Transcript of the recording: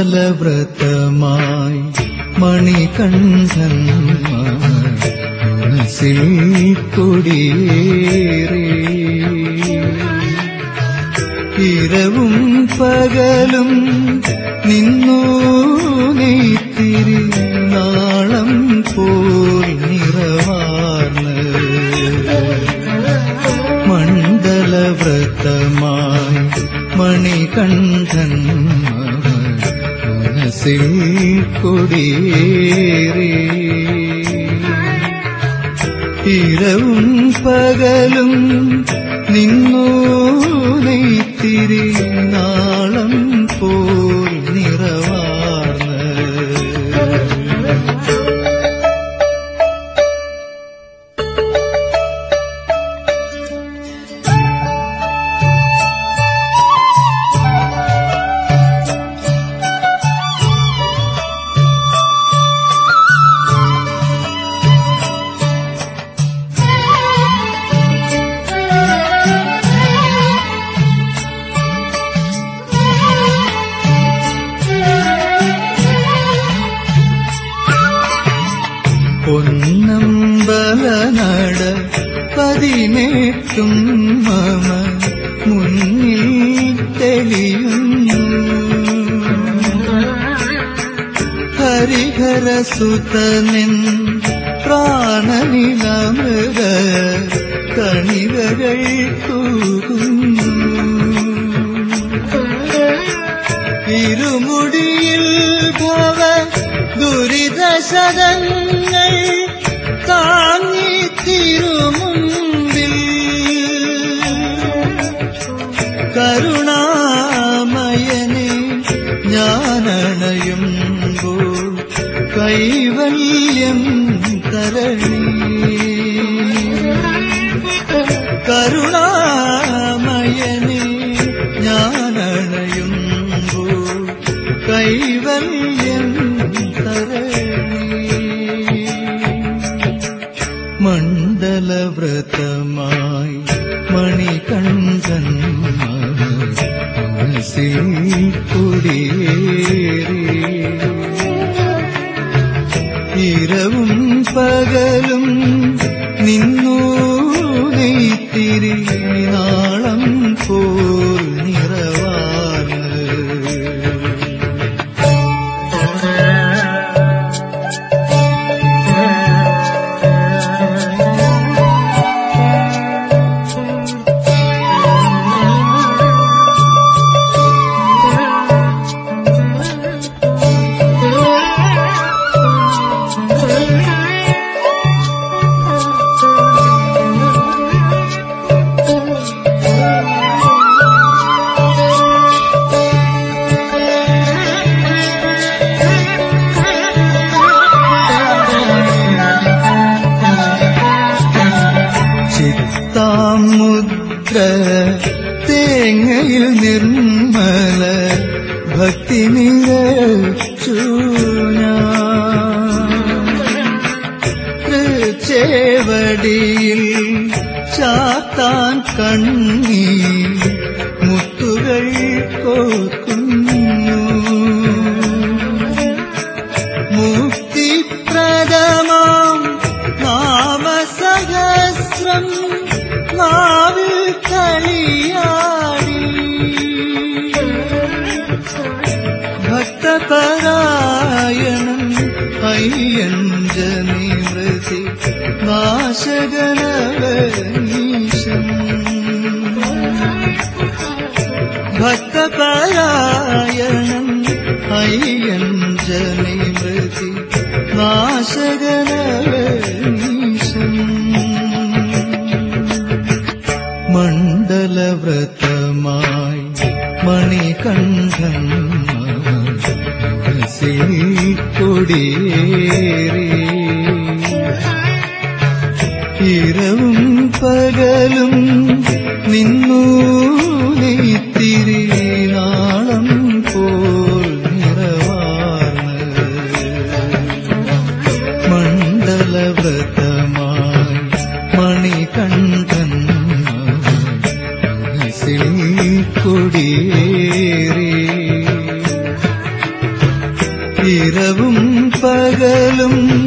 മണ്ഡലവ്രതമായി മണികണ്ഠൻ മനസ്സിൽ കൊടിയേറി ഇരവും പകലും നിന്നു നെയ്ത്തിരി നാളം പോൽ നിറവാർന്ന് മണ്ഡലവ്രതമായി മണികണ്ഠൻ മനസ്സിൽ കൊടിയേറി ഇരവും പകലും നിന്നു നെയ്ത്തിരി നാളം പോൽ നിറവാർന്ന് പൊന്നമ്പലനട പതിനെട്ടും മമ മുന്നിൽ തെളിയുന്നു ഹരിഹരസുതനിൻ പ്രാണനിലമൃത കണികകൾ തൂകുന്നു ഇരുമുടിയിൽ ഭവ ദുരിതശതങ്ങൾ താങ്ങി തിരുമുമ്പിൽ കരുണാമയനെ ഞാനണയുമ്പോൾ കൈവല്യം തരണി കരുണാമയനെ ഞാനണയുമ്പോൾ കൈവല്യം മണ്ഡലവ്രതമായി മണികണ്ഠൻ മനസ്സിൽ കൊടിയേറി ഇരവും പകലും നിന്നു നെയ്ത്തിരി നാളം പോൽ നിറവാർന്ന് മുദ്ര തേങ്ങയിൽ നിർമ്മല ഭക്തി ചേവടിയിൽ ചാത്താൻ കണ്ണി മുത്തുകൾ കോക്കുന്നു മുക്തിപ്രദമാം നാമസഹസ്രം നാവിൽ കളിയാടി ഭക്തപരായണൻ അയ്യഞ്ജനിമൃതി നാശകനവനീശൻ ഭക്തപരായണൻ അയ്യഞ്ജനിമൃതി നാശകനവനീശൻ മണ്ഡലവ്രതമായി മണികണ്ഠൻ മനസ്സിൽ കൊടിയേറി ഇരവും പകലും നിന്നു നെയ്ത്തിരി നാളം പോൽ നിറവാർന്ന് മണ്ഡലവ്രതമായി മണികണ്ഠൻ മനസ്സിൽ കൊടിയേറി ഇരവും പകലും